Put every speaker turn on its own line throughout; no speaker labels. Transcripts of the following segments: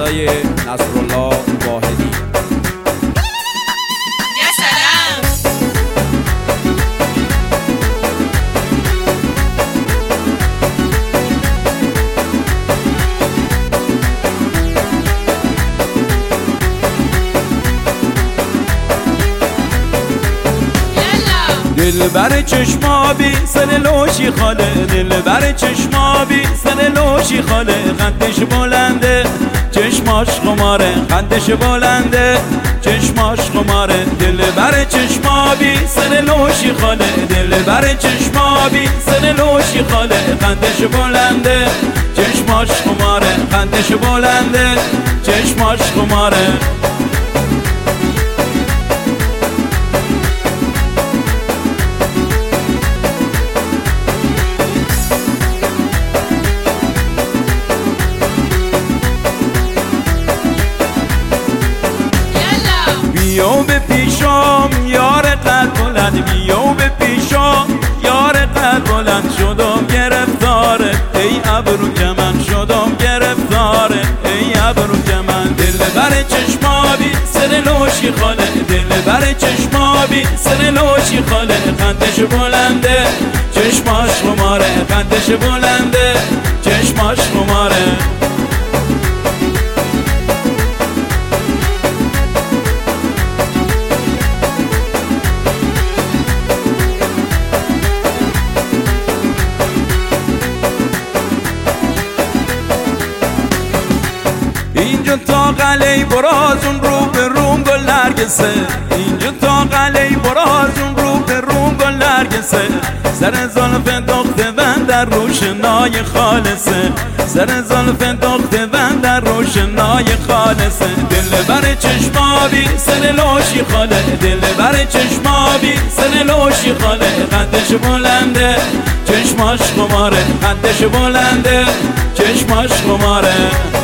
صدای نصرالله واحدی. دل بر چشمابی سر لوشی خاله، دل بر چشمابی سر لوشی خاله، خندش بلنده چشماش خماره، خندش بلنده چشماش خماره. دل بر چشمابی سر لوشی خاله، دل بر چشمابی سر لوشی خاله، خندش بلنده چشماش خماره، خندش بلنده چشماش خماره. بیا به پیشام یار قد بلند، بیا به پیشام یار قد بلند، شدم گرفتاره ای ابرو کمن، شدم گرفتاره ای ابرو کمن. دل بر چشمابی سر لوشی خاله، دل بر چشمابی سر لوشی خاله، خندش بلنده چشماش خماره، خندش بلنده چشماش خماره. اینجا تا قلعه برازون رو به روم گل نرگسه، اینجا تا قلعه برازون رو به روم گل نرگسه، سر زلف دخت من در روشنای خالصه، سر زلف دخت من در روشنای خالصه. دل بر چشمابی سر لوشی خاله، دل بر چشمابی سر لوشی خاله، خندش بلنده چشماش خماره، خندش بلنده چشماش خماره.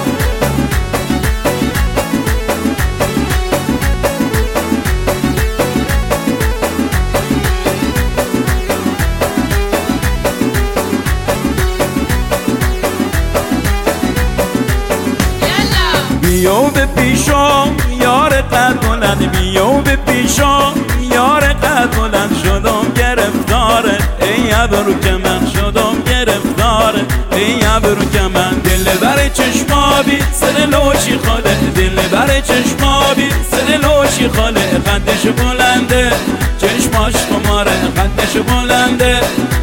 بیا به پیشام یار قد بلند، بیا به پیشام یار قد بلند، شدم گرفتاره ای ابرو کمن، شدم گرفتاره ای ابرو کمن. دل بر چشمابی سر لوشی خاله، دل بر چشمابی سر لوشی خاله، خندش بلنده چشماش خماره، خندش بلنده